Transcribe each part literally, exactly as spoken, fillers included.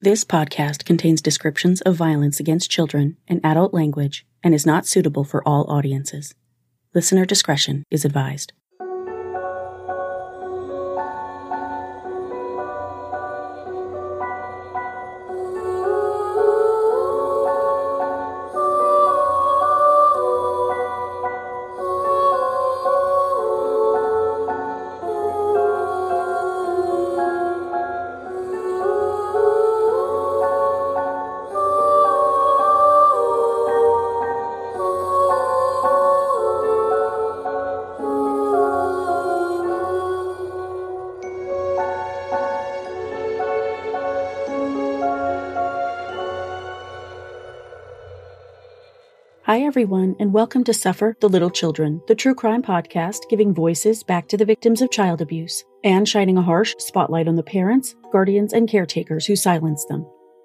This podcast contains descriptions of violence against children and adult language and is not suitable for all audiences. Listener discretion is advised. Hi everyone, and welcome to Suffer the Little Children, the true crime podcast giving voices back to the victims of child abuse and shining a harsh spotlight on the parents, guardians, and caretakers who silence them.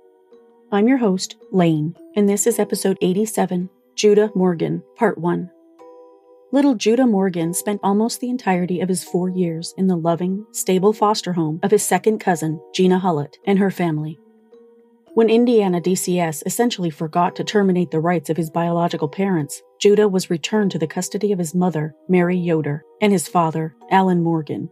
I'm your host, Lane, and this is episode eighty-seven, Judah Morgan, Part one. Little Judah Morgan spent almost the entirety of his four years in the loving, stable foster home of his second cousin, Gina Hullett, and her family. When Indiana D C S essentially forgot to terminate the rights of his biological parents, Judah was returned to the custody of his mother, Mary Yoder, and his father, Alan Morgan.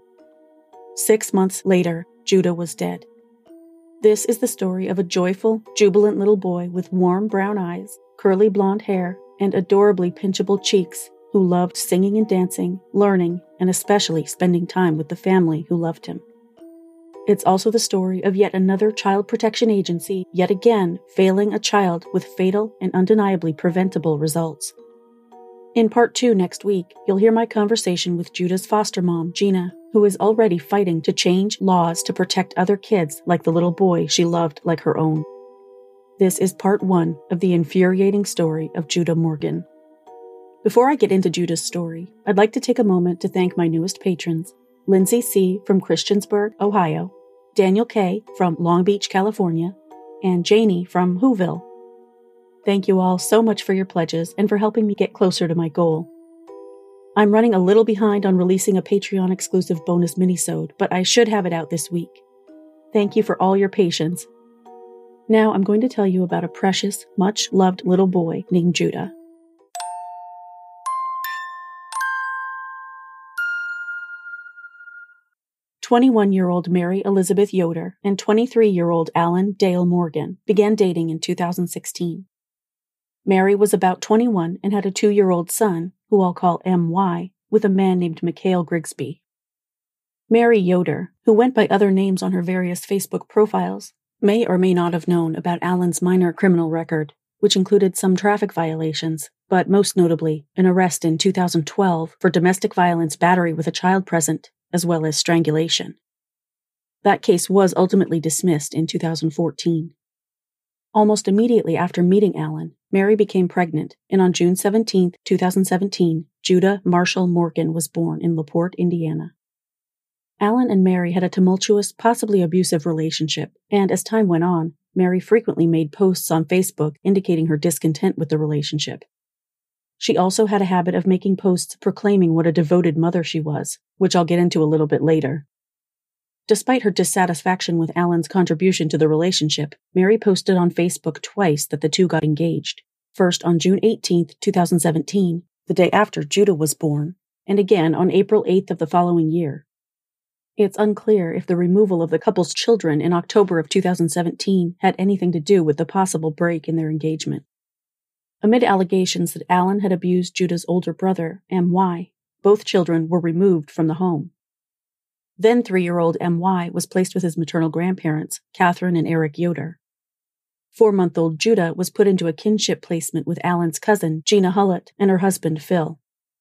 Six months later, Judah was dead. This is the story of a joyful, jubilant little boy with warm brown eyes, curly blonde hair, and adorably pinchable cheeks who loved singing and dancing, learning, and especially spending time with the family who loved him. It's also the story of yet another child protection agency, yet again failing a child with fatal and undeniably preventable results. In part two next week, you'll hear my conversation with Judah's foster mom, Gina, who is already fighting to change laws to protect other kids like the little boy she loved like her own. This is part one of the infuriating story of Judah Morgan. Before I get into Judah's story, I'd like to take a moment to thank my newest patrons, Lindsay C. from Christiansburg, Ohio, Daniel K. from Long Beach, California, and Janie from Whoville. Thank you all so much for your pledges and for helping me get closer to my goal. I'm running a little behind on releasing a Patreon-exclusive bonus minisode, but I should have it out this week. Thank you for all your patience. Now I'm going to tell you about a precious, much-loved little boy named Judah. twenty-one-year-old Mary Elizabeth Yoder and twenty-three-year-old Alan Dale Morgan began dating in two thousand sixteen. Mary was about twenty-one and had a two-year-old son, who I'll call M Y, with a man named Mikhail Grigsby. Mary Yoder, who went by other names on her various Facebook profiles, may or may not have known about Alan's minor criminal record, which included some traffic violations, but most notably, an arrest in two thousand twelve for domestic violence battery with a child present, as well as strangulation. That case was ultimately dismissed in two thousand fourteen. Almost immediately after meeting Alan, Mary became pregnant, and on June seventeenth, two thousand seventeen, Judah Marshall Morgan was born in LaPorte, Indiana. Alan and Mary had a tumultuous, possibly abusive relationship, and as time went on, Mary frequently made posts on Facebook indicating her discontent with the relationship. She also had a habit of making posts proclaiming what a devoted mother she was, which I'll get into a little bit later. Despite her dissatisfaction with Alan's contribution to the relationship, Mary posted on Facebook twice that the two got engaged. First on June eighteenth, two thousand seventeen, the day after Judah was born, and again on April eighth of the following year. It's unclear if the removal of the couple's children in October of two thousand seventeen had anything to do with the possible break in their engagement. Amid allegations that Alan had abused Judah's older brother, M Y, both children were removed from the home. Then three-year-old M Y was placed with his maternal grandparents, Catherine and Eric Yoder. Four-month-old Judah was put into a kinship placement with Alan's cousin, Gina Hullett, and her husband, Phil.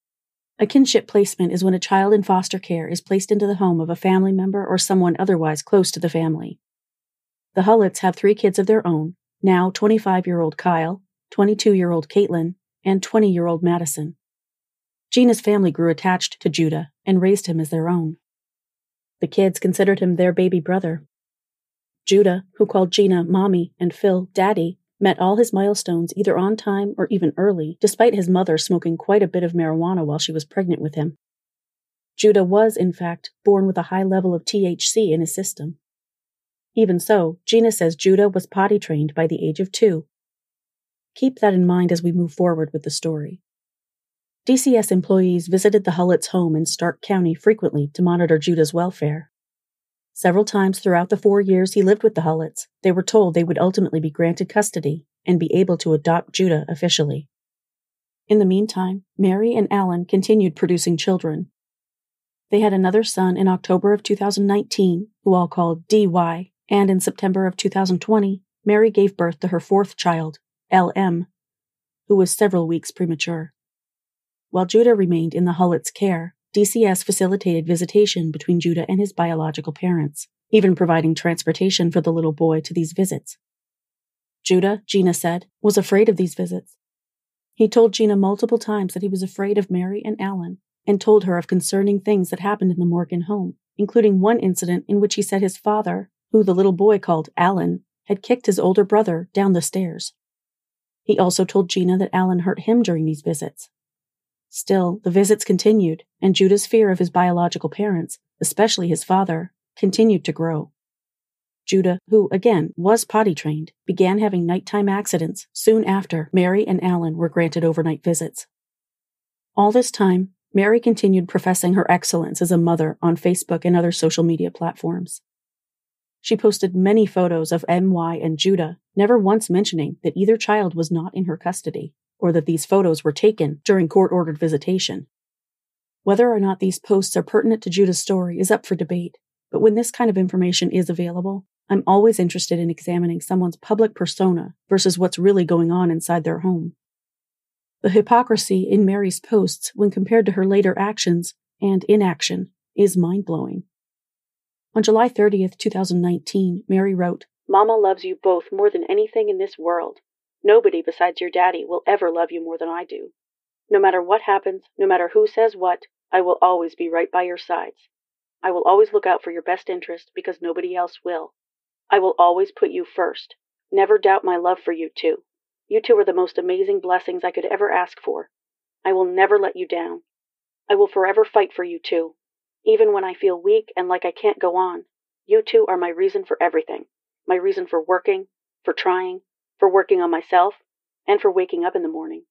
A kinship placement is when a child in foster care is placed into the home of a family member or someone otherwise close to the family. The Hulletts have three kids of their own, now twenty-five-year-old Kyle, twenty-two-year-old Caitlin, and twenty-year-old Madison. Gina's family grew attached to Judah and raised him as their own. The kids considered him their baby brother. Judah, who called Gina Mommy and Phil Daddy, met all his milestones either on time or even early, despite his mother smoking quite a bit of marijuana while she was pregnant with him. Judah was, in fact, born with a high level of T H C in his system. Even so, Gina says Judah was potty trained by the age of two. Keep that in mind as we move forward with the story. D C S employees visited the Hullets' home in Stark County frequently to monitor Judah's welfare. Several times throughout the four years he lived with the Hullets, they were told they would ultimately be granted custody and be able to adopt Judah officially. In the meantime, Mary and Alan continued producing children. They had another son in October of two thousand nineteen, who all called D Y, and in September of two thousand twenty, Mary gave birth to her fourth child, L M, who was several weeks premature. While Judah remained in the Hullets' care, D C S facilitated visitation between Judah and his biological parents, even providing transportation for the little boy to these visits. Judah, Gina said, was afraid of these visits. He told Gina multiple times that he was afraid of Mary and Alan, and told her of concerning things that happened in the Morgan home, including one incident in which he said his father, who the little boy called Alan, had kicked his older brother down the stairs. He also told Gina that Alan hurt him during these visits. Still, the visits continued, and Judah's fear of his biological parents, especially his father, continued to grow. Judah, who, again, was potty trained, began having nighttime accidents soon after Mary and Alan were granted overnight visits. All this time, Mary continued professing her excellence as a mother on Facebook and other social media platforms. She posted many photos of M Y and Judah, never once mentioning that either child was not in her custody, or that these photos were taken during court-ordered visitation. Whether or not these posts are pertinent to Judah's story is up for debate, but when this kind of information is available, I'm always interested in examining someone's public persona versus what's really going on inside their home. The hypocrisy in Mary's posts when compared to her later actions and inaction is mind-blowing. On July thirtieth, twenty nineteen, Mary wrote, "Mama loves you both more than anything in this world. Nobody besides your daddy will ever love you more than I do. No matter what happens, no matter who says what, I will always be right by your sides. I will always look out for your best interest because nobody else will. I will always put you first. Never doubt my love for you two. You two are the most amazing blessings I could ever ask for. I will never let you down. I will forever fight for you two. Even when I feel weak and like I can't go on, you two are my reason for everything. My reason for working, for trying, for working on myself, and for waking up in the morning."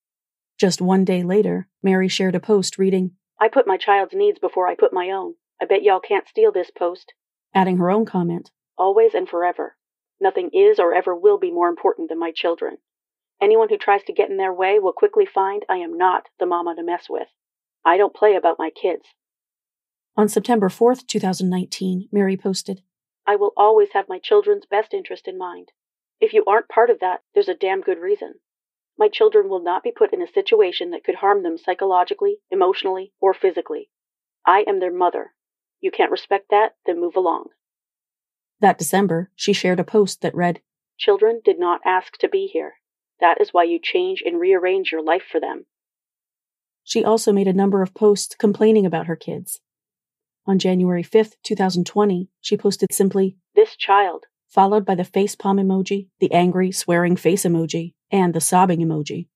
Just one day later, Mary shared a post reading, "I put my child's needs before I put my own. I bet y'all can't steal this post." Adding her own comment, "Always and forever. Nothing is or ever will be more important than my children. Anyone who tries to get in their way will quickly find I am not the mama to mess with. I don't play about my kids." On September fourth, twenty nineteen, Mary posted, "I will always have my children's best interest in mind. If you aren't part of that, there's a damn good reason. My children will not be put in a situation that could harm them psychologically, emotionally, or physically. I am their mother. You can't respect that, then move along." That December, she shared a post that read, "Children did not ask to be here. That is why you change and rearrange your life for them." She also made a number of posts complaining about her kids. On January fifth, twenty twenty, she posted simply, "This child," followed by the facepalm emoji, the angry, swearing face emoji, and the sobbing emoji.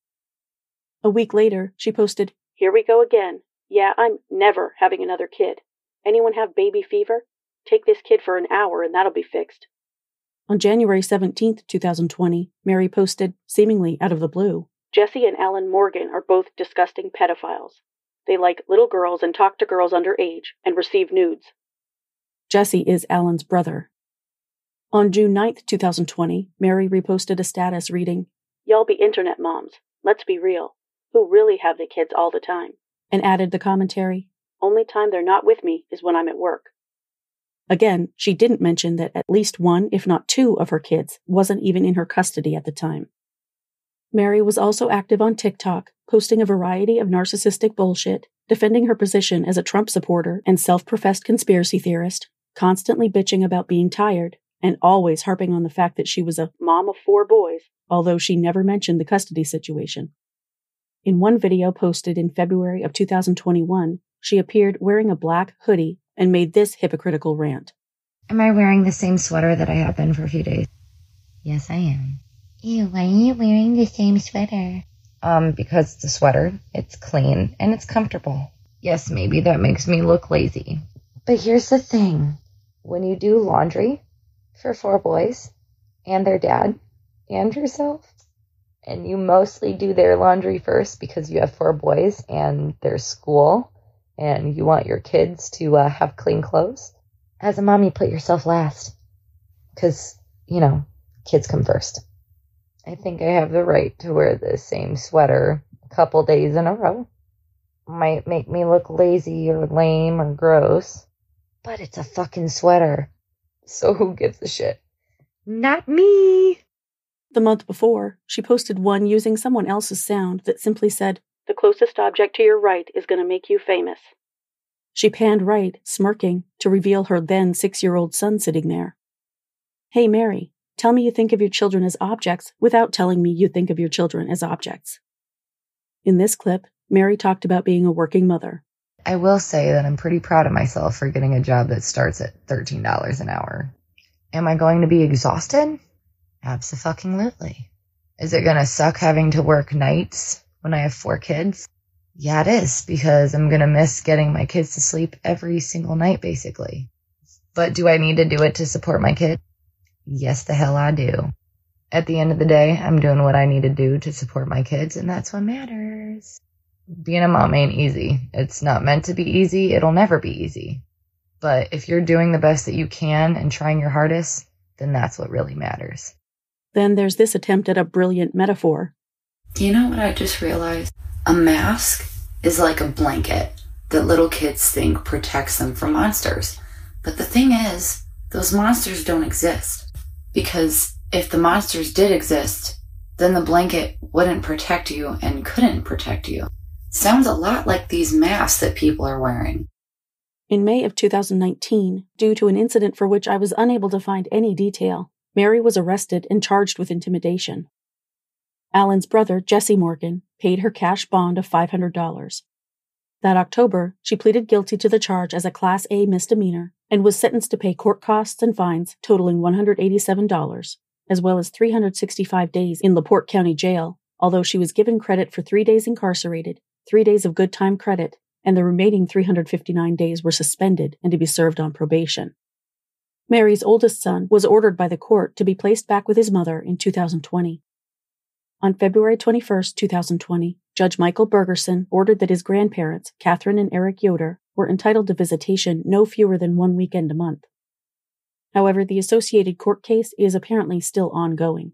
A week later, she posted, "Here we go again. Yeah, I'm never having another kid. Anyone have baby fever? Take this kid for an hour and that'll be fixed." On January seventeenth, twenty twenty, Mary posted, seemingly out of the blue, "Jesse and Alan Morgan are both disgusting pedophiles. They like little girls and talk to girls underage and receive nudes." Jesse is Alan's brother. On June ninth, twenty twenty, Mary reposted a status reading, "Y'all be internet moms. Let's be real. Who really have the kids all the time?" And added the commentary, "Only time they're not with me is when I'm at work." Again, she didn't mention that at least one, if not two, of her kids wasn't even in her custody at the time. Mary was also active on TikTok, posting a variety of narcissistic bullshit, defending her position as a Trump supporter and self-professed conspiracy theorist, constantly bitching about being tired, and always harping on the fact that she was a mom of four boys, although she never mentioned the custody situation. In one video posted in February of two thousand twenty-one, she appeared wearing a black hoodie and made this hypocritical rant. "Am I wearing the same sweater that I have been for a few days?" "Yes, I am." "Ew, why are you wearing the same sweater?" Um, because it's a sweater, it's clean, and it's comfortable. Yes, maybe that makes me look lazy. But here's the thing. When you do laundry, for four boys and their dad and yourself. And you mostly do their laundry first because you have four boys and their school and you want your kids to uh, have clean clothes. As a mom, you put yourself last because, you know, kids come first. I think I have the right to wear the same sweater a couple days in a row. Might make me look lazy or lame or gross, but it's a fucking sweater. So who gives a shit? Not me! The month before, she posted one using someone else's sound that simply said, "The closest object to your right is going to make you famous." She panned right, smirking, to reveal her then six-year-old son sitting there. "Hey, Mary, tell me you think of your children as objects without telling me you think of your children as objects." In this clip, Mary talked about being a working mother. I will say that I'm pretty proud of myself for getting a job that starts at thirteen dollars an hour. Am I going to be exhausted? Abso-fucking-lutely. Is it going to suck having to work nights when I have four kids? Yeah, it is, because I'm going to miss getting my kids to sleep every single night, basically. But do I need to do it to support my kid? Yes, the hell I do. At the end of the day, I'm doing what I need to do to support my kids, and that's what matters. Being a mom ain't easy. It's not meant to be easy. It'll never be easy. But if you're doing the best that you can and trying your hardest, then that's what really matters. Then there's this attempt at a brilliant metaphor. Do you know what I just realized? A mask is like a blanket that little kids think protects them from monsters. But the thing is, those monsters don't exist. Because if the monsters did exist, then the blanket wouldn't protect you and couldn't protect you. Sounds a lot like these masks that people are wearing. In May of two thousand nineteen, due to an incident for which I was unable to find any detail, Mary was arrested and charged with intimidation. Alan's brother, Jesse Morgan, paid her cash bond of five hundred dollars. That October, she pleaded guilty to the charge as a Class A misdemeanor and was sentenced to pay court costs and fines totaling one hundred eighty-seven dollars, as well as three hundred sixty-five days in LaPorte County Jail, although she was given credit for three days incarcerated, three days of good time credit, and the remaining three hundred fifty-nine days were suspended and to be served on probation. Mary's oldest son was ordered by the court to be placed back with his mother in two thousand twenty. On February twenty-first, two thousand twenty, Judge Michael Bergerson ordered that his grandparents, Catherine and Eric Yoder, were entitled to visitation no fewer than one weekend a month. However, the associated court case is apparently still ongoing.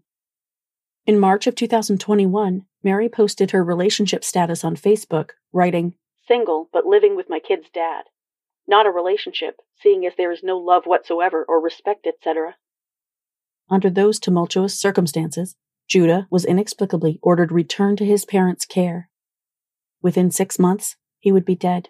In March of two thousand twenty-one, Mary posted her relationship status on Facebook, writing, "Single, but living with my kid's dad. Not a relationship, seeing as there is no love whatsoever or respect, et cetera" Under those tumultuous circumstances, Judah was inexplicably ordered returned to his parents' care. Within six months, he would be dead.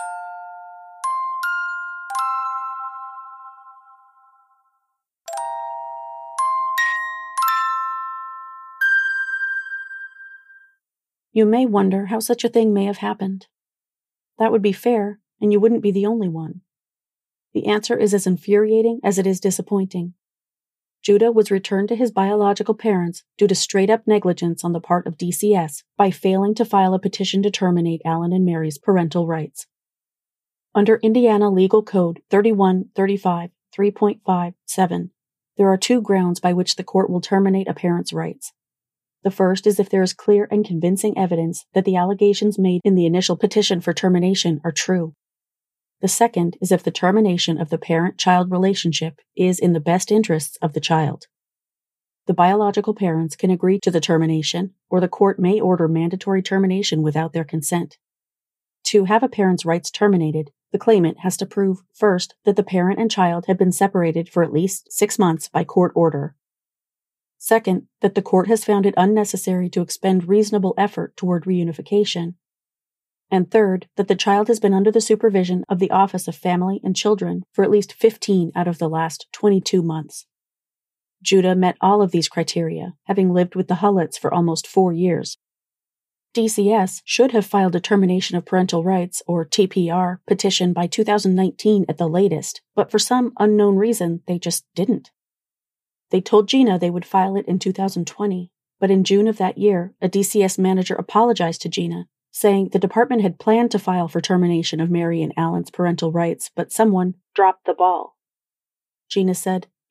You may wonder how such a thing may have happened. That would be fair, and you wouldn't be the only one. The answer is as infuriating as it is disappointing. Judah was returned to his biological parents due to straight-up negligence on the part of D C S by failing to file a petition to terminate Alan and Mary's parental rights. Under Indiana Legal Code thirty-one thirty-five three point five seven, there are two grounds by which the court will terminate a parent's rights. The first is if there is clear and convincing evidence that the allegations made in the initial petition for termination are true. The second is if the termination of the parent-child relationship is in the best interests of the child. The biological parents can agree to the termination, or the court may order mandatory termination without their consent. To have a parent's rights terminated, the claimant has to prove, first, that the parent and child have been separated for at least six months by court order. Second, that the court has found it unnecessary to expend reasonable effort toward reunification. And third, that the child has been under the supervision of the Office of Family and Children for at least fifteen out of the last twenty-two months. Judah met all of these criteria, having lived with the Hullets for almost four years. D C S should have filed a termination of parental rights, or T P R, petition by two thousand nineteen at the latest, but for some unknown reason, they just didn't. They told Gina they would file it in two thousand twenty, but in June of that year, a D C S manager apologized to Gina, saying the department had planned to file for termination of Mary and Alan's parental rights, but someone dropped the ball. Gina said,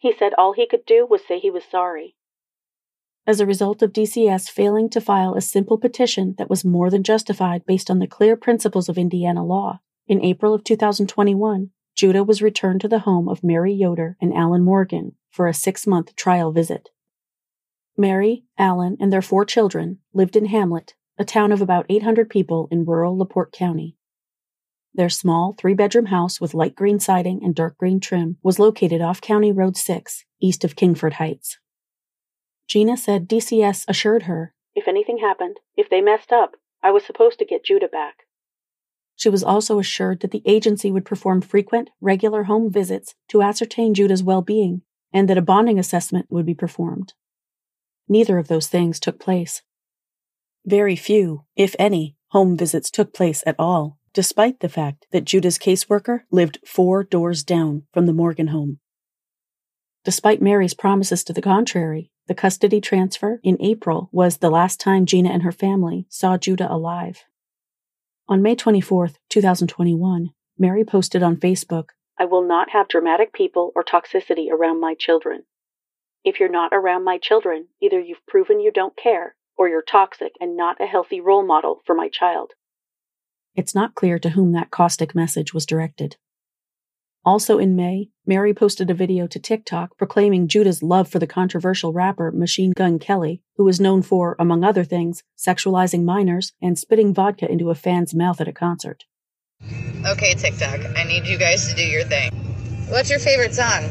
He said all he could do was say he was sorry. As a result of D C S failing to file a simple petition that was more than justified based on the clear principles of Indiana law, in April of two thousand twenty-one, Judah was returned to the home of Mary Yoder and Alan Morgan for a six-month trial visit. Mary, Alan, and their four children lived in Hamlet, a town of about eight hundred people in rural LaPorte County. Their small three-bedroom house with light green siding and dark green trim was located off County Road six, east of Kingford Heights. Gina said D C S assured her, "If anything happened, if they messed up, I was supposed to get Judah back." She was also assured that the agency would perform frequent, regular home visits to ascertain Judah's well-being, and that a bonding assessment would be performed. Neither of those things took place. Very few, if any, home visits took place at all, despite the fact that Judah's caseworker lived four doors down from the Morgan home. Despite Mary's promises to the contrary, the custody transfer in April was the last time Gina and her family saw Judah alive. On May twenty-fourth, two thousand twenty-one, Mary posted on Facebook, "I will not have dramatic people or toxicity around my children. If you're not around my children, either you've proven you don't care, or you're toxic and not a healthy role model for my child." It's not clear to whom that caustic message was directed. Also in May, Mary posted a video to TikTok proclaiming Judah's love for the controversial rapper Machine Gun Kelly, who is known for, among other things, sexualizing minors and spitting vodka into a fan's mouth at a concert. Okay, TikTok, I need you guys to do your thing. What's your favorite song?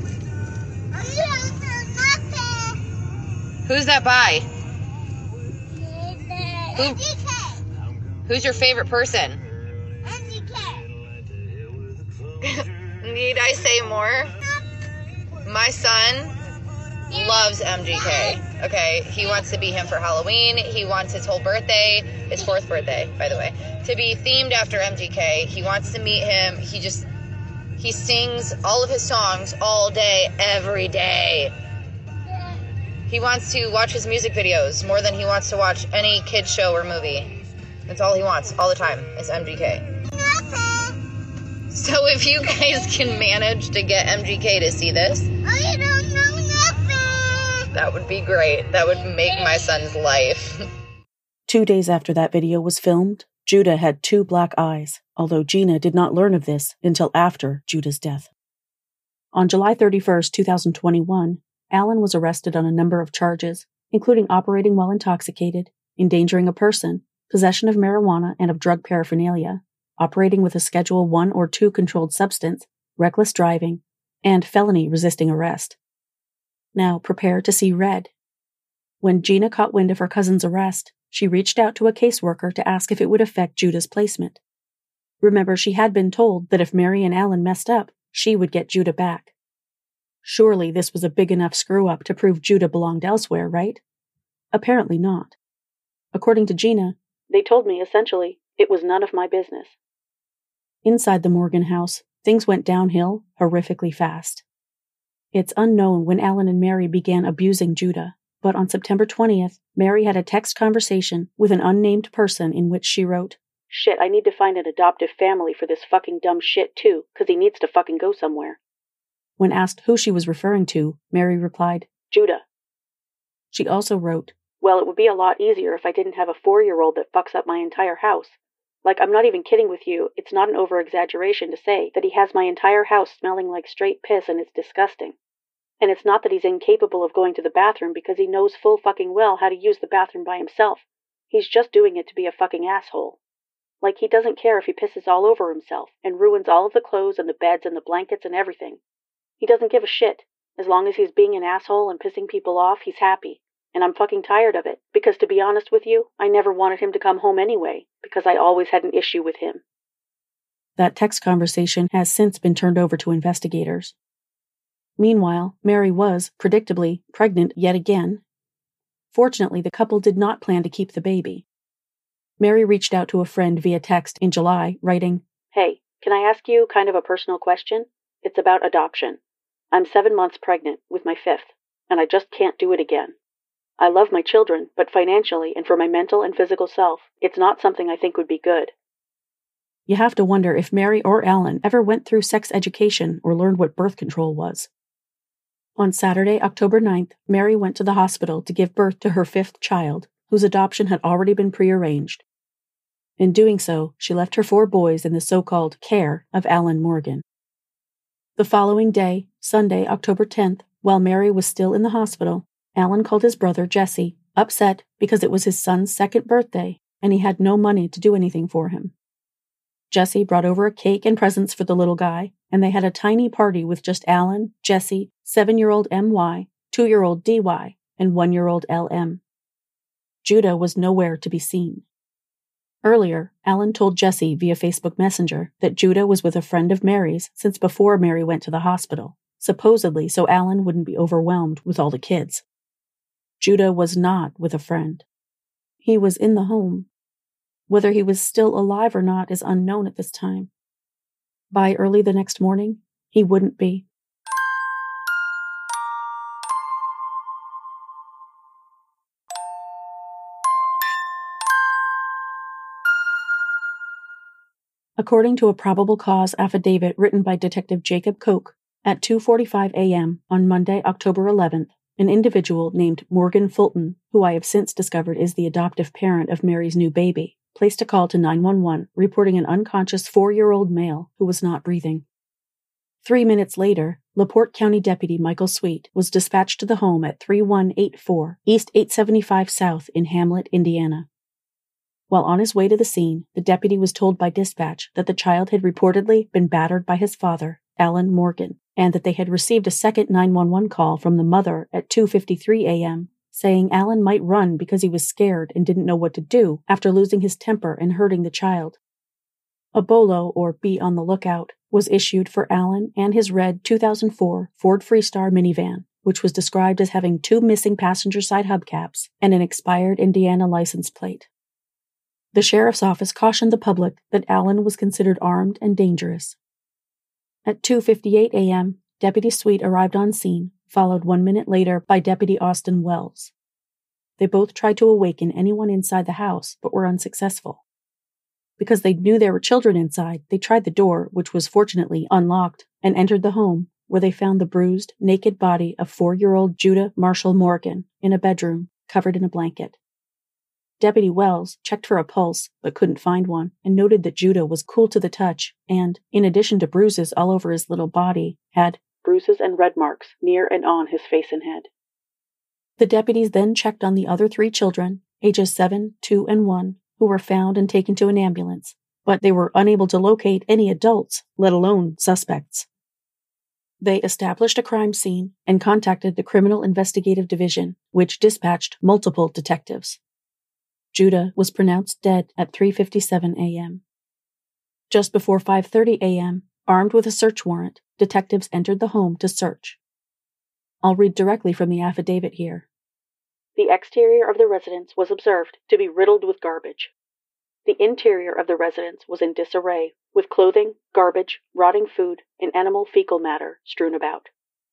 Who's that by? Who? Who's your favorite person? Need I say more? My son loves M G K. Okay, he wants to be him for Halloween. He wants his whole birthday, his fourth birthday, by the way, to be themed after M G K. He wants to meet him. He just, he sings all of his songs all day, every day. He wants to watch his music videos more than he wants to watch any kid show or movie. That's all he wants, all the time, is M G K. So if you guys can manage to get M G K to see this, I don't know nothing. That would be great. That would make my son's life. Two days after that video was filmed, Judah had two black eyes, although Gina did not learn of this until after Judah's death. On July thirty-first, two thousand twenty-one, Alan was arrested on a number of charges, including operating while intoxicated, endangering a person, possession of marijuana and of drug paraphernalia, operating with a Schedule one or two controlled substance, reckless driving, and felony resisting arrest. Now prepare to see red. When Gina caught wind of her cousin's arrest, she reached out to a caseworker to ask if it would affect Judah's placement. Remember, she had been told that if Mary and Alan messed up, she would get Judah back. Surely this was a big enough screw-up to prove Judah belonged elsewhere, right? Apparently not. According to Gina, they told me, essentially, it was none of my business. Inside the Morgan house, things went downhill horrifically fast. It's unknown when Alan and Mary began abusing Judah, but on September twentieth, Mary had a text conversation with an unnamed person in which she wrote, "Shit, I need to find an adoptive family for this fucking dumb shit too, cause he needs to fucking go somewhere." When asked who she was referring to, Mary replied, "Judah." She also wrote, "Well, it would be a lot easier if I didn't have a four-year-old that fucks up my entire house. Like, I'm not even kidding with you, it's not an over-exaggeration to say that he has my entire house smelling like straight piss and it's disgusting. And it's not that he's incapable of going to the bathroom because he knows full fucking well how to use the bathroom by himself. He's just doing it to be a fucking asshole. Like, he doesn't care if he pisses all over himself and ruins all of the clothes and the beds and the blankets and everything. He doesn't give a shit. As long as he's being an asshole and pissing people off, he's happy. And I'm fucking tired of it, because to be honest with you, I never wanted him to come home anyway, because I always had an issue with him." That text conversation has since been turned over to investigators. Meanwhile, Mary was, predictably, pregnant yet again. Fortunately, the couple did not plan to keep the baby. Mary reached out to a friend via text in July, writing, "Hey, can I ask you kind of a personal question? It's about adoption. I'm seven months pregnant with my fifth, and I just can't do it again. I love my children, but financially and for my mental and physical self, it's not something I think would be good." You have to wonder if Mary or Alan ever went through sex education or learned what birth control was. On Saturday, October ninth, Mary went to the hospital to give birth to her fifth child, whose adoption had already been prearranged. In doing so, she left her four boys in the so-called care of Alan Morgan. The following day, Sunday, October tenth, while Mary was still in the hospital, Alan called his brother, Jesse, upset because it was his son's second birthday and he had no money to do anything for him. Jesse brought over a cake and presents for the little guy, and they had a tiny party with just Alan, Jesse, seven-year-old M Y, two-year-old D Y, and one-year-old L M. Judah was nowhere to be seen. Earlier, Alan told Jesse via Facebook Messenger that Judah was with a friend of Mary's since before Mary went to the hospital, supposedly so Alan wouldn't be overwhelmed with all the kids. Judah was not with a friend. He was in the home. Whether he was still alive or not is unknown at this time. By early the next morning, he wouldn't be. According to a probable cause affidavit written by Detective Jacob Koch, at two forty-five a.m. on Monday, October eleventh, an individual named Morgan Fulton, who I have since discovered is the adoptive parent of Mary's new baby, placed a call to nine one one reporting an unconscious four-year-old male who was not breathing. Three minutes later, LaPorte County Deputy Michael Sweet was dispatched to the home at thirty-one eighty-four East eight seventy-five South in Hamlet, Indiana. While on his way to the scene, the deputy was told by dispatch that the child had reportedly been battered by his father, Alan Morgan, and that they had received a second nine one one call from the mother at two fifty-three a.m., saying Alan might run because he was scared and didn't know what to do after losing his temper and hurting the child. A BOLO, or Be on the Lookout, was issued for Alan and his red two thousand four Ford Freestar minivan, which was described as having two missing passenger side hubcaps and an expired Indiana license plate. The sheriff's office cautioned the public that Alan was considered armed and dangerous. At two fifty-eight a.m., Deputy Sweet arrived on scene, followed one minute later by Deputy Austin Wells. They both tried to awaken anyone inside the house, but were unsuccessful. Because they knew there were children inside, they tried the door, which was fortunately unlocked, and entered the home, where they found the bruised, naked body of four-year-old Judah Marshall Morgan in a bedroom, covered in a blanket. Deputy Wells checked for a pulse, but couldn't find one, and noted that Judah was cool to the touch and, in addition to bruises all over his little body, had bruises and red marks near and on his face and head. The deputies then checked on the other three children, ages seven, two, and one, who were found and taken to an ambulance, but they were unable to locate any adults, let alone suspects. They established a crime scene and contacted the Criminal Investigative Division, which dispatched multiple detectives. Judah was pronounced dead at three fifty-seven a.m. Just before five thirty a.m., armed with a search warrant, detectives entered the home to search. I'll read directly from the affidavit here. The exterior of the residence was observed to be riddled with garbage. The interior of the residence was in disarray, with clothing, garbage, rotting food, and animal fecal matter strewn about.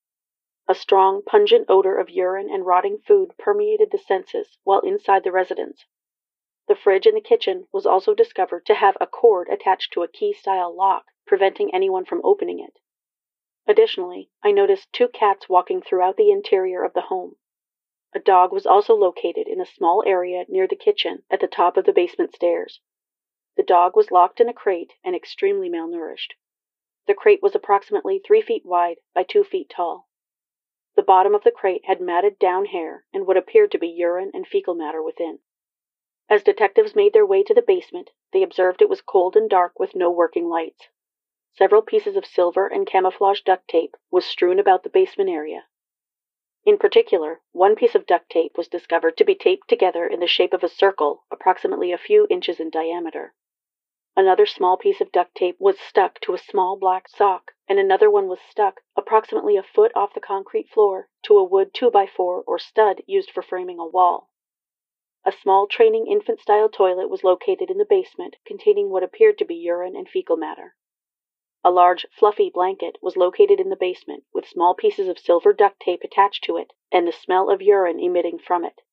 A strong, pungent odor of urine and rotting food permeated the senses while inside the residence. The fridge in the kitchen was also discovered to have a cord attached to a key-style lock, preventing anyone from opening it. Additionally, I noticed two cats walking throughout the interior of the home. A dog was also located in a small area near the kitchen at the top of the basement stairs. The dog was locked in a crate and extremely malnourished. The crate was approximately three feet wide by two feet tall. The bottom of the crate had matted down hair and what appeared to be urine and fecal matter within. As detectives made their way to the basement, they observed it was cold and dark with no working lights. Several pieces of silver and camouflage duct tape was strewn about the basement area. In particular, one piece of duct tape was discovered to be taped together in the shape of a circle approximately a few inches in diameter. Another small piece of duct tape was stuck to a small black sock, and another one was stuck approximately a foot off the concrete floor to a wood two by four or stud used for framing a wall. A small training infant-style toilet was located in the basement containing what appeared to be urine and fecal matter. A large, fluffy blanket was located in the basement with small pieces of silver duct tape attached to it and the smell of urine emitting from it.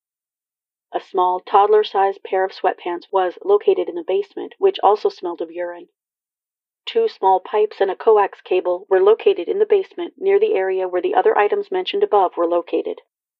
A small, toddler-sized pair of sweatpants was located in the basement, which also smelled of urine. Two small pipes and a coax cable were located in the basement near the area where the other items mentioned above were located.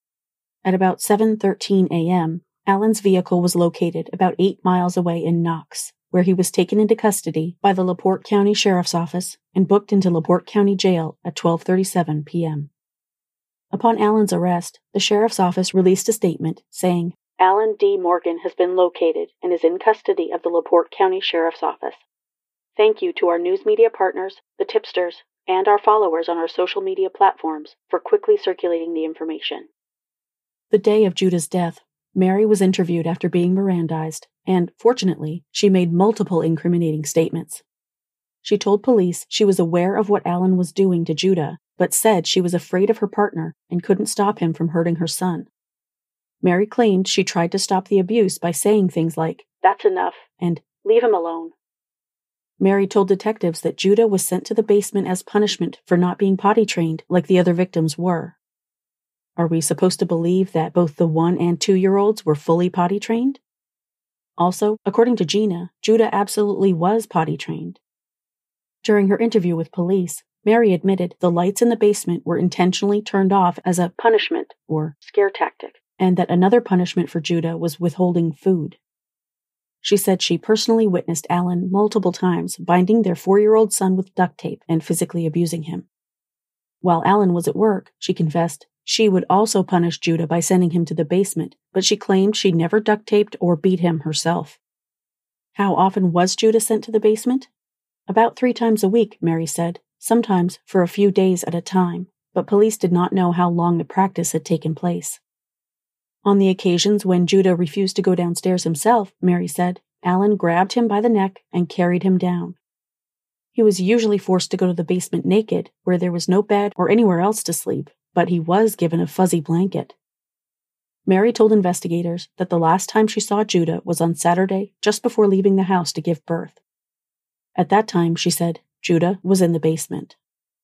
At about seven thirteen a.m., Allen's vehicle was located about eight miles away in Knox, where he was taken into custody by the LaPorte County Sheriff's Office and booked into LaPorte County Jail at twelve thirty-seven p.m. Upon Allen's arrest, the Sheriff's Office released a statement saying, "Allen D. Morgan has been located and is in custody of the LaPorte County Sheriff's Office. Thank you to our news media partners, the tipsters, and our followers on our social media platforms for quickly circulating the information." The day of Judah's death, Mary was interviewed after being Mirandized, and, fortunately, she made multiple incriminating statements. She told police she was aware of what Allen was doing to Judah, but said she was afraid of her partner and couldn't stop him from hurting her son. Mary claimed she tried to stop the abuse by saying things like, "That's enough," and "Leave him alone." Mary told detectives that Judah was sent to the basement as punishment for not being potty trained like the other victims were. Are we supposed to believe that both the one and two-year-olds were fully potty trained? Also, according to Gina, Judah absolutely was potty trained. During her interview with police, Mary admitted the lights in the basement were intentionally turned off as a punishment or scare tactic, and that another punishment for Judah was withholding food. She said she personally witnessed Allen multiple times binding their four-year-old son with duct tape and physically abusing him. While Allen was at work, she confessed, she would also punish Judah by sending him to the basement, but she claimed she never duct taped or beat him herself. How often was Judah sent to the basement? About three times a week, Mary said, sometimes for a few days at a time, but police did not know how long the practice had taken place. On the occasions when Judah refused to go downstairs himself, Mary said, Allen grabbed him by the neck and carried him down. He was usually forced to go to the basement naked, where there was no bed or anywhere else to sleep, but he was given a fuzzy blanket. Mary told investigators that the last time she saw Judah was on Saturday, just before leaving the house to give birth. At that time, she said, Judah was in the basement.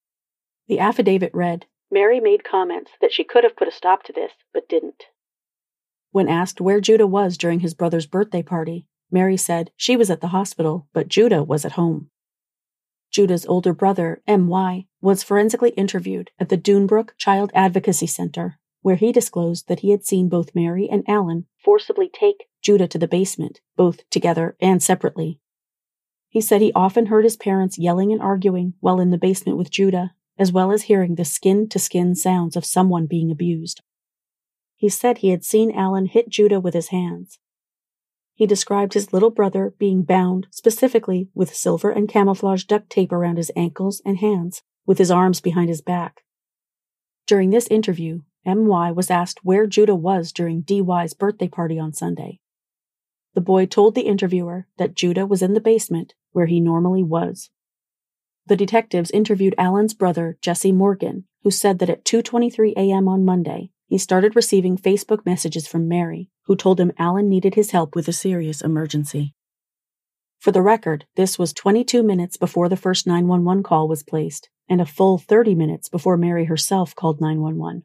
The affidavit read, Mary made comments that she could have put a stop to this, but didn't. When asked where Judah was during his brother's birthday party, Mary said she was at the hospital, but Judah was at home. Judah's older brother, M Y, was forensically interviewed at the Dunebrook Child Advocacy Center, where he disclosed that he had seen both Mary and Allen forcibly take Judah to the basement, both together and separately. He said he often heard his parents yelling and arguing while in the basement with Judah, as well as hearing the skin-to-skin sounds of someone being abused. He said he had seen Allen hit Judah with his hands. He described his little brother being bound specifically with silver and camouflage duct tape around his ankles and hands, with his arms behind his back. During this interview, M Y was asked where Judah was during D Y's birthday party on Sunday. The boy told the interviewer that Judah was in the basement, where he normally was. The detectives interviewed Allen's brother, Jesse Morgan, who said that at two twenty-three a.m. on Monday, he started receiving Facebook messages from Mary, who told him Allen needed his help with a serious emergency. For the record, this was twenty-two minutes before the first nine one one call was placed, and a full thirty minutes before Mary herself called nine one one.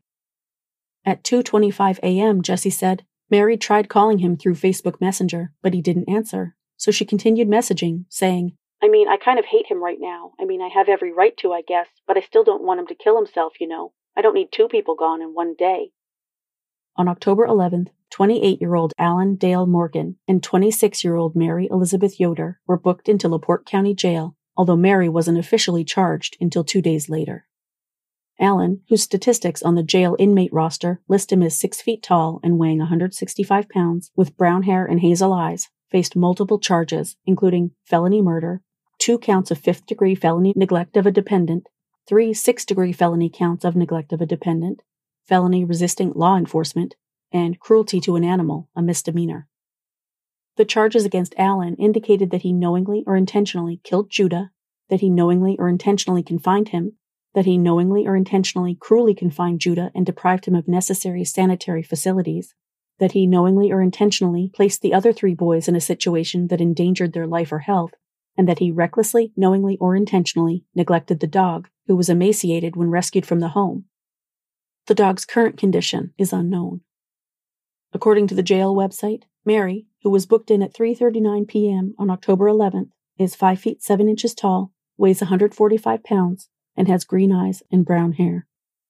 At two twenty-five a.m., Jesse said, Mary tried calling him through Facebook Messenger, but he didn't answer, so she continued messaging, saying, I mean, I kind of hate him right now. I mean, I have every right to, I guess, but I still don't want him to kill himself, you know. I don't need two people gone in one day. On October eleventh, twenty-eight-year-old Allen Dale Morgan and twenty-six-year-old Mary Elizabeth Yoder were booked into LaPorte County Jail, although Mary wasn't officially charged until two days later. Allen, whose statistics on the jail inmate roster list him as six feet tall and weighing one hundred sixty-five pounds, with brown hair and hazel eyes, faced multiple charges, including felony murder, two counts of fifth-degree felony neglect of a dependent, three sixth-degree felony counts of neglect of a dependent, felony resisting law enforcement, and cruelty to an animal, a misdemeanor. The charges against Allen indicated that he knowingly or intentionally killed Judah, that he knowingly or intentionally confined him, that he knowingly or intentionally cruelly confined Judah and deprived him of necessary sanitary facilities, that he knowingly or intentionally placed the other three boys in a situation that endangered their life or health, and that he recklessly, knowingly, or intentionally neglected the dog, who was emaciated when rescued from the home. The dog's current condition is unknown. According to the jail website, Mary, who was booked in at three thirty-nine p.m. on October eleventh, is five feet seven inches tall, weighs one hundred forty-five pounds, and has green eyes and brown hair.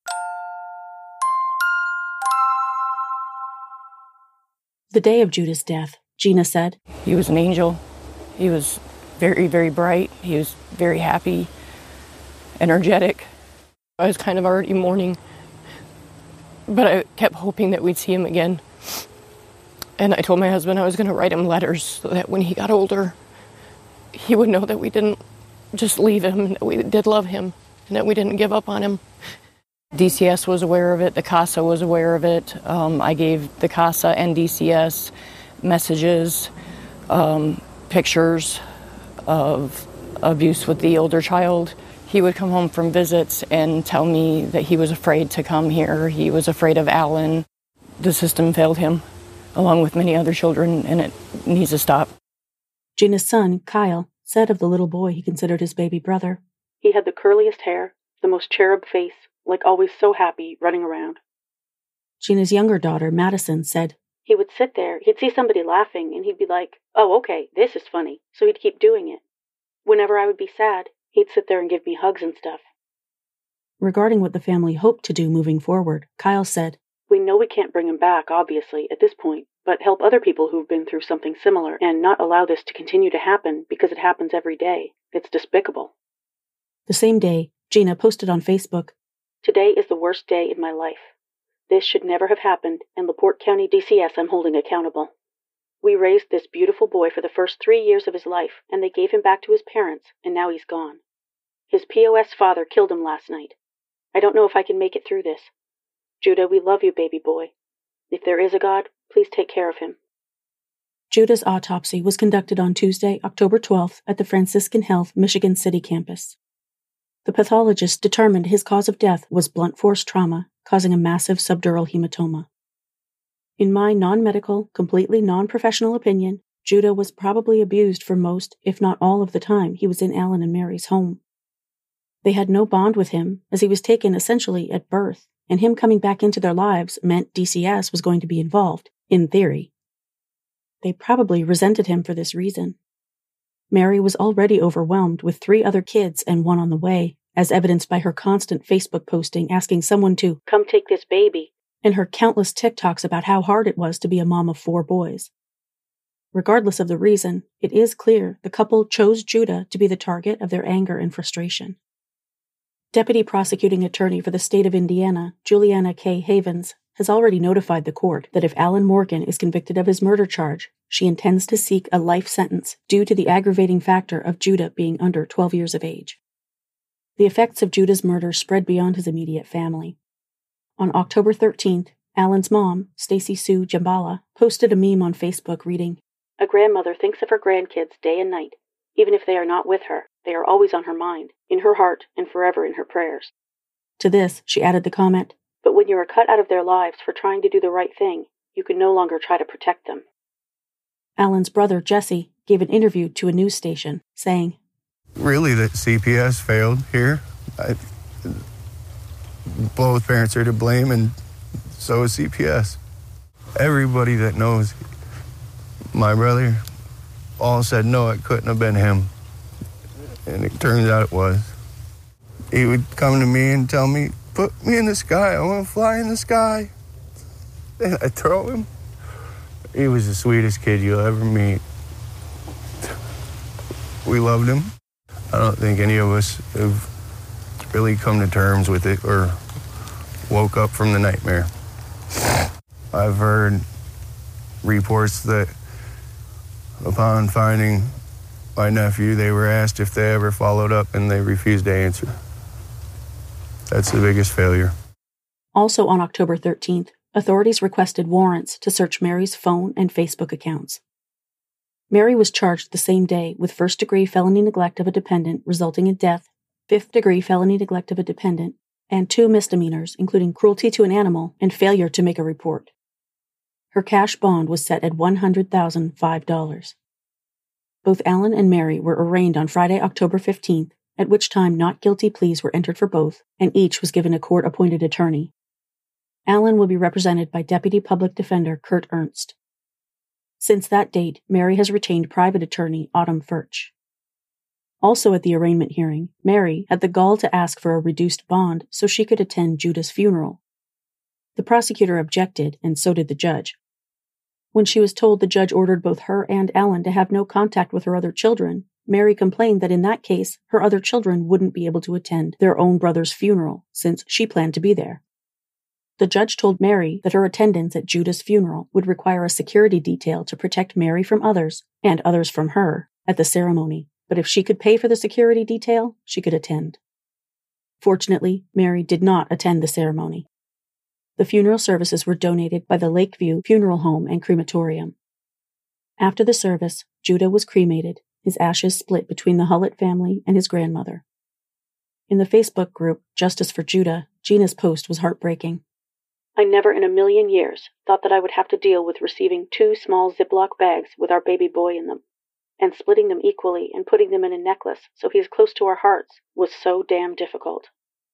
The day of Judah's death, Gina said, "He was an angel. He was very, very bright. He was very happy, energetic. I was kind of already mourning, but I kept hoping that we'd see him again. And I told my husband I was going to write him letters so that when he got older, he would know that we didn't just leave him, and that we did love him, and that we didn't give up on him." D C S was aware of it. The CASA was aware of it. Um, I gave the CASA and D C S messages, um, pictures of abuse with the older child. He would come home from visits and tell me that he was afraid to come here. He was afraid of Alan. The system failed him, along with many other children, and it needs to stop. Gina's son, Kyle, said of the little boy he considered his baby brother, "He had the curliest hair, the most cherub face, like always so happy, running around." Gina's younger daughter, Madison, said, "He would sit there, he'd see somebody laughing, and he'd be like, 'Oh, okay, this is funny,' so he'd keep doing it. Whenever I would be sad, he'd sit there and give me hugs and stuff." Regarding what the family hoped to do moving forward, Kyle said, "We know we can't bring him back, obviously, at this point, but help other people who've been through something similar and not allow this to continue to happen because it happens every day. It's despicable." The same day, Gina posted on Facebook, "Today is the worst day in my life. This should never have happened, and LaPorte County D C S I'm holding accountable. We raised this beautiful boy for the first three years of his life, and they gave him back to his parents, and now he's gone. His P O S father killed him last night. I don't know if I can make it through this. Judah, we love you, baby boy. If there is a God, please take care of him." Judah's autopsy was conducted on Tuesday, October twelfth, at the Franciscan Health Michigan City campus. The pathologist determined his cause of death was blunt force trauma, causing a massive subdural hematoma. In my non-medical, completely non-professional opinion, Judah was probably abused for most, if not all, of the time he was in Alan and Mary's home. They had no bond with him, as he was taken essentially at birth, and him coming back into their lives meant D C S was going to be involved, in theory. They probably resented him for this reason. Mary was already overwhelmed with three other kids and one on the way, as evidenced by her constant Facebook posting asking someone to come take this baby, and her countless TikToks about how hard it was to be a mom of four boys. Regardless of the reason, it is clear the couple chose Judah to be the target of their anger and frustration. Deputy Prosecuting Attorney for the state of Indiana, Juliana K. Havens, has already notified the court that if Alan Morgan is convicted of his murder charge, she intends to seek a life sentence due to the aggravating factor of Judah being under twelve years of age. The effects of Judah's murder spread beyond his immediate family. On October thirteenth, Alan's mom, Stacy Sue Jambala, posted a meme on Facebook reading, "A grandmother thinks of her grandkids day and night. Even if they are not with her, they are always on her mind, in her heart, and forever in her prayers." To this, she added the comment, "But when you are cut out of their lives for trying to do the right thing, you can no longer try to protect them." Alan's brother, Jesse, gave an interview to a news station, saying, "Really, that C P S failed here. I, both parents are to blame, and so is C P S. Everybody that knows my brother all said, no, it couldn't have been him. And it turns out it was. He would come to me and tell me, put me in the sky. I want to fly in the sky." And I'd throw him. He was the sweetest kid you'll ever meet. We loved him. I don't think any of us have really come to terms with it or woke up from the nightmare. I've heard reports that upon finding my nephew, they were asked if they ever followed up, and they refused to answer. That's the biggest failure. Also on October thirteenth, authorities requested warrants to search Mary's phone and Facebook accounts. Mary was charged the same day with first-degree felony neglect of a dependent resulting in death, fifth-degree felony neglect of a dependent, and two misdemeanors, including cruelty to an animal and failure to make a report. Her cash bond was set at one hundred thousand five dollars. Both Alan and Mary were arraigned on Friday, October fifteenth, at which time not guilty pleas were entered for both, and each was given a court-appointed attorney. Alan will be represented by Deputy Public Defender Kurt Ernst. Since that date, Mary has retained private attorney Autumn Furch. Also at the arraignment hearing, Mary had the gall to ask for a reduced bond so she could attend Judah's funeral. The prosecutor objected, and so did the judge. When she was told the judge ordered both her and Alan to have no contact with her other children, Mary complained that in that case, her other children wouldn't be able to attend their own brother's funeral, since she planned to be there. The judge told Mary that her attendance at Judah's funeral would require a security detail to protect Mary from others, and others from her, at the ceremony, but if she could pay for the security detail, she could attend. Fortunately, Mary did not attend the ceremony. The funeral services were donated by the Lakeview Funeral Home and Crematorium. After the service, Judah was cremated, his ashes split between the Hullett family and his grandmother. In the Facebook group Justice for Judah, Gina's post was heartbreaking. I never in a million years thought that I would have to deal with receiving two small Ziploc bags with our baby boy in them, and splitting them equally and putting them in a necklace so he is close to our hearts was so damn difficult.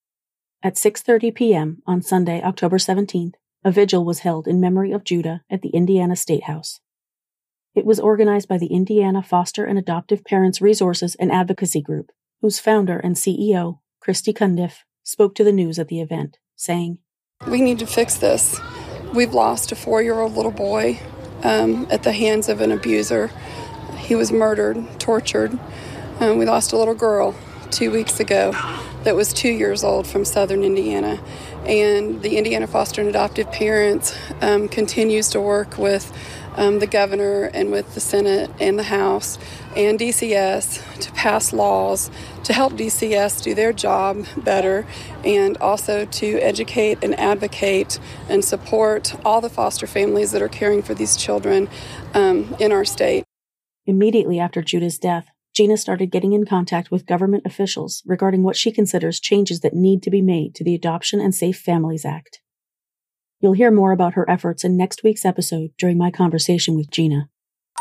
At six thirty p.m. on Sunday, October seventeenth, a vigil was held in memory of Judah at the Indiana State House. It was organized by the Indiana Foster and Adoptive Parents Resources and Advocacy Group, whose founder and C E O, Christy Cundiff, spoke to the news at the event, saying, "We need to fix this. We've lost a four-year-old little boy um, at the hands of an abuser. He was murdered, tortured. Um, we lost a little girl two weeks ago that was two years old from southern Indiana. And the Indiana Foster and Adoptive Parents um, continues to work with um, the governor and with the Senate and the House and D C S to pass laws to help D C S do their job better, and also to educate and advocate and support all the foster families that are caring for these children um, in our state." Immediately after Judah's death, Gina started getting in contact with government officials regarding what she considers changes that need to be made to the Adoption and Safe Families Act. You'll hear more about her efforts in next week's episode during my conversation with Gina.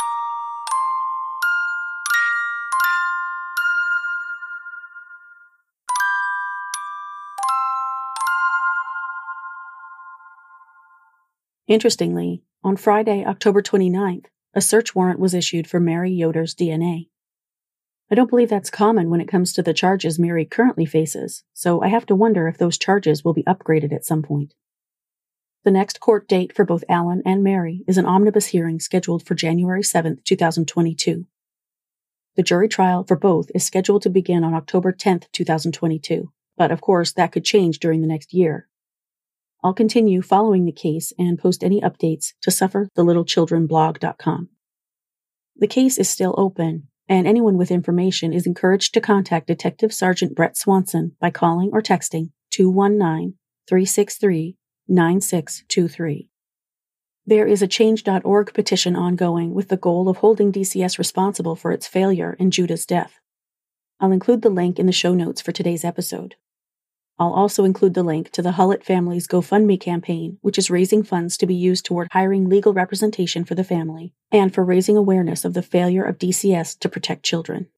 Interestingly, on Friday, October twenty-ninth, a search warrant was issued for Mary Yoder's D N A. I don't believe that's common when it comes to the charges Mary currently faces, so I have to wonder if those charges will be upgraded at some point. The next court date for both Alan and Mary is an omnibus hearing scheduled for January seventh, twenty twenty-two. The jury trial for both is scheduled to begin on October tenth, twenty twenty-two, but of course that could change during the next year. I'll continue following the case and post any updates to suffer the little children blog dot com. The case is still open, and anyone with information is encouraged to contact Detective Sergeant Brett Swanson by calling or texting two one nine, three six three, nine six two three. There is a change dot org petition ongoing with the goal of holding D C S responsible for its failure in Judah's death. I'll include the link in the show notes for today's episode. I'll also include the link to the Hullett family's GoFundMe campaign, which is raising funds to be used toward hiring legal representation for the family, and for raising awareness of the failure of D C S to protect children.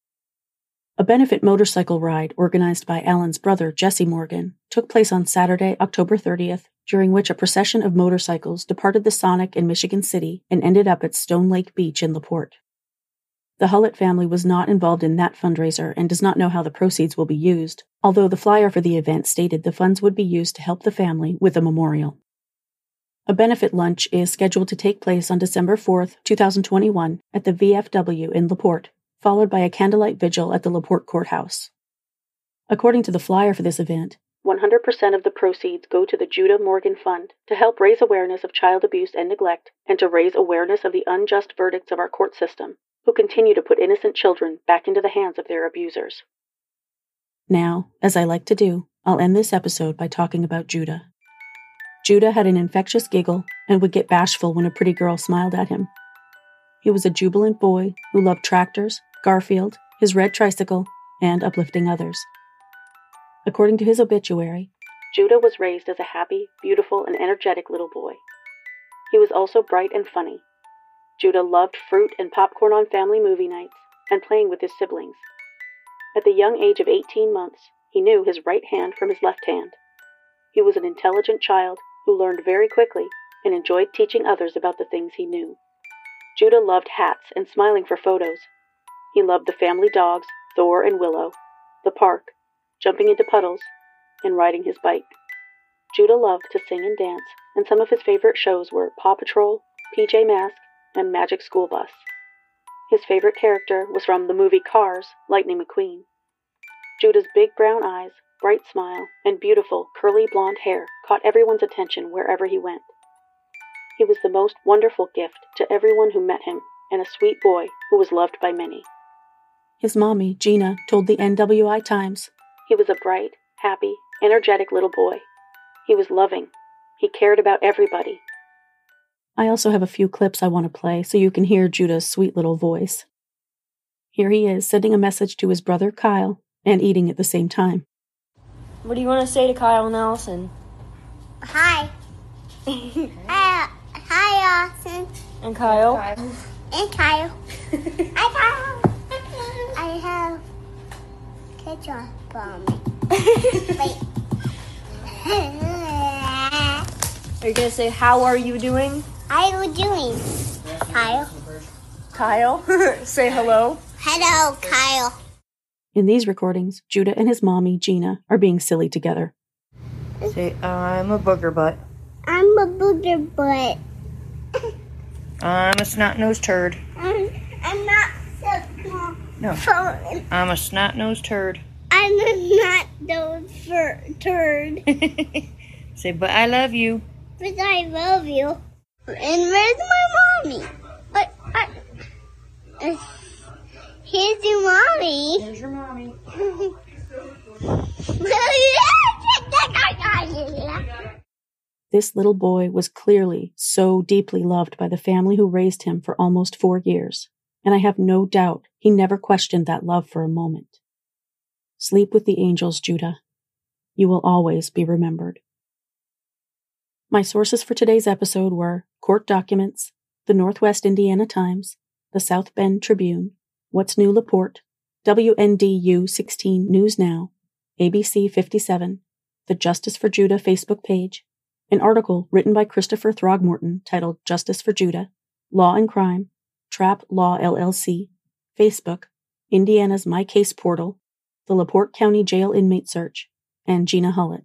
A benefit motorcycle ride organized by Alan's brother, Jesse Morgan, took place on Saturday, October thirtieth, during which a procession of motorcycles departed the Sonic in Michigan City and ended up at Stone Lake Beach in LaPorte. The Hullett family was not involved in that fundraiser and does not know how the proceeds will be used, although the flyer for the event stated the funds would be used to help the family with a memorial. A benefit lunch is scheduled to take place on December fourth, twenty twenty-one at the V F W in LaPorte, followed by a candlelight vigil at the LaPorte Courthouse. According to the flyer for this event, one hundred percent of the proceeds go to the Judah Morgan Fund to help raise awareness of child abuse and neglect, and to raise awareness of the unjust verdicts of our court system, who continue to put innocent children back into the hands of their abusers. Now, as I like to do, I'll end this episode by talking about Judah. Judah had an infectious giggle and would get bashful when a pretty girl smiled at him. He was a jubilant boy who loved tractors, Garfield, his red tricycle, and uplifting others. According to his obituary, Judah was raised as a happy, beautiful, and energetic little boy. He was also bright and funny. Judah loved fruit and popcorn on family movie nights and playing with his siblings. At the young age of eighteen months, he knew his right hand from his left hand. He was an intelligent child who learned very quickly and enjoyed teaching others about the things he knew. Judah loved hats and smiling for photos. He loved the family dogs, Thor and Willow, the park, jumping into puddles, and riding his bike. Judah loved to sing and dance, and some of his favorite shows were Paw Patrol, P J Masks, and Magic School Bus. His favorite character was from the movie Cars, Lightning McQueen. Judah's big brown eyes, bright smile, and beautiful curly blonde hair caught everyone's attention wherever he went. He was the most wonderful gift to everyone who met him, and a sweet boy who was loved by many. His mommy, Gina, told the N W I Times, he was a bright, happy, energetic little boy. He was loving. He cared about everybody. I also have a few clips I want to play so you can hear Judah's sweet little voice. Here he is sending a message to his brother Kyle and eating at the same time. What do you want to say to Kyle and Allison? Hi. hi, hi, Allison. And Kyle? And Kyle. Hi, Kyle. I have ketchup on me. Wait. Are you going to say, how are you doing? How are you doing, Kyle? Kyle? Say hello. Hello, Kyle. In these recordings, Judah and his mommy, Gina, are being silly together. Say, I'm a booger butt. I'm a booger butt. I'm a snot-nosed turd. I'm, I'm not so small. No. Phone. I'm a snot-nosed turd. I'm a snot-nosed fur- turd. Say, but I love you. But I love you. And where's my mommy? But I, uh, here's your mommy. Here's your mommy. This little boy was clearly so deeply loved by the family who raised him for almost four years, and I have no doubt he never questioned that love for a moment. Sleep with the angels, Judah. You will always be remembered. My sources for today's episode were court documents, the Northwest Indiana Times, the South Bend Tribune, What's New LaPorte, W N D U sixteen News Now, A B C fifty-seven, the Justice for Judah Facebook page, an article written by Christopher Throgmorton titled Justice for Judah, Law and Crime, Trap Law L L C, Facebook, Indiana's My Case portal, the LaPorte County Jail Inmate Search, and Gina Hullett.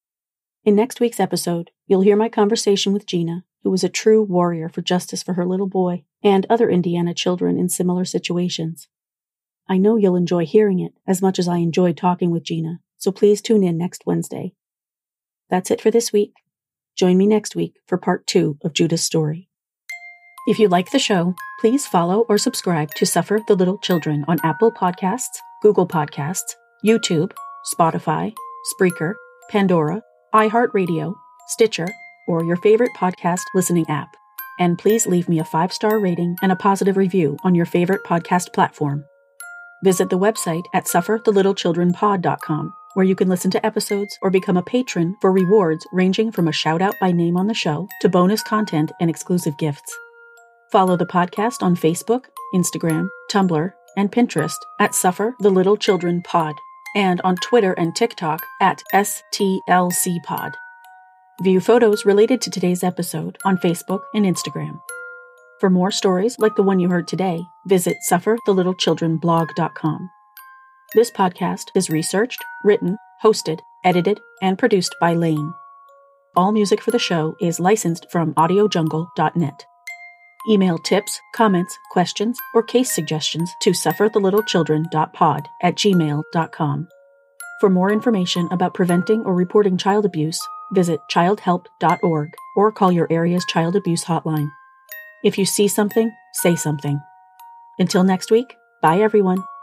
In next week's episode, you'll hear my conversation with Gina, who was a true warrior for justice for her little boy and other Indiana children in similar situations. I know you'll enjoy hearing it as much as I enjoyed talking with Gina, so please tune in next Wednesday. That's it for this week. Join me next week for part two of Judah's story. If you like the show, please follow or subscribe to Suffer the Little Children on Apple Podcasts, Google Podcasts, YouTube, Spotify, Spreaker, Pandora, iHeartRadio, Stitcher, or your favorite podcast listening app. And please leave me a five-star rating and a positive review on your favorite podcast platform. Visit the website at suffer the little children pod dot com, where you can listen to episodes or become a patron for rewards ranging from a shout-out by name on the show to bonus content and exclusive gifts. Follow the podcast on Facebook, Instagram, Tumblr, and Pinterest at Suffer the Little Children Pod, and on Twitter and TikTok at S T L C Pod. View photos related to today's episode on Facebook and Instagram. For more stories like the one you heard today, visit suffer the little children blog dot com. This podcast is researched, written, hosted, edited, and produced by Lane. All music for the show is licensed from audio jungle dot net. Email tips, comments, questions, or case suggestions to suffer the little children dot pod at gmail dot com. For more information about preventing or reporting child abuse, visit child help dot org or call your area's child abuse hotline. If you see something, say something. Until next week, bye everyone.